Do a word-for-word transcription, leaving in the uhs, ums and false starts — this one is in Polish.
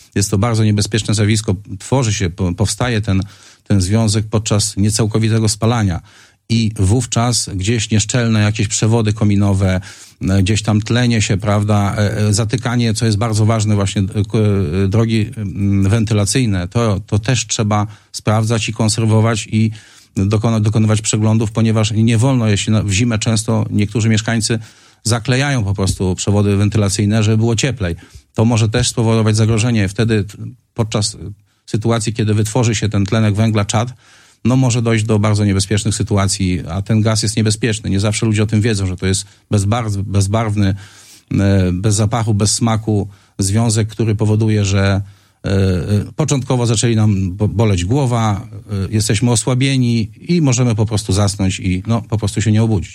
jest to bardzo niebezpieczne zjawisko. Tworzy się, powstaje ten, ten związek podczas niecałkowitego spalania. I wówczas gdzieś nieszczelne jakieś przewody kominowe, gdzieś tam tlenie się, prawda, zatykanie, co jest bardzo ważne, właśnie drogi wentylacyjne, to, to też trzeba sprawdzać i konserwować i dokona, dokonywać przeglądów, ponieważ nie wolno, jeśli w zimę często niektórzy mieszkańcy zaklejają po prostu przewody wentylacyjne, żeby było cieplej. To może też spowodować zagrożenie. Wtedy podczas sytuacji, kiedy wytworzy się ten tlenek węgla, czad, no może dojść do bardzo niebezpiecznych sytuacji, a ten gaz jest niebezpieczny. Nie zawsze ludzie o tym wiedzą, że to jest bezbarw, bezbarwny, bez zapachu, bez smaku związek, który powoduje, że początkowo zaczęli nam boleć głowa, jesteśmy osłabieni i możemy po prostu zasnąć i no, po prostu się nie obudzić.